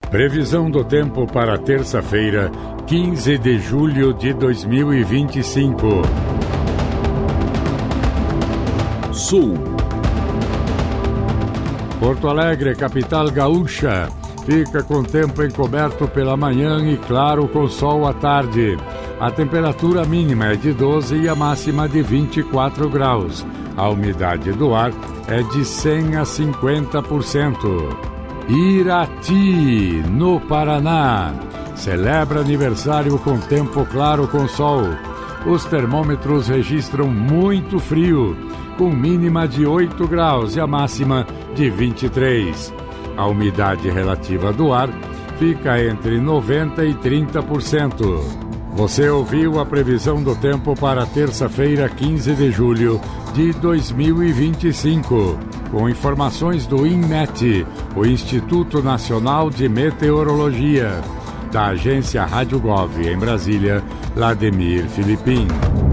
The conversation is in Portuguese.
Previsão do tempo para terça-feira, 15 de julho de 2025. Sul. Porto Alegre, capital gaúcha, fica com tempo encoberto pela manhã e claro com sol à tarde. A temperatura mínima é de 12 e a máxima de 24 graus. A umidade do ar é de 100 a 50%. Irati, no Paraná, celebra aniversário com tempo claro com sol. Os termômetros registram muito frio, com mínima de 8 graus e a máxima de 23. A umidade relativa do ar fica entre 90% e 30%. Você ouviu a previsão do tempo para terça-feira, 15 de julho de 2025. Com informações do INMET, o Instituto Nacional de Meteorologia. Da agência Rádio Gov, em Brasília, Vladimir Filipim.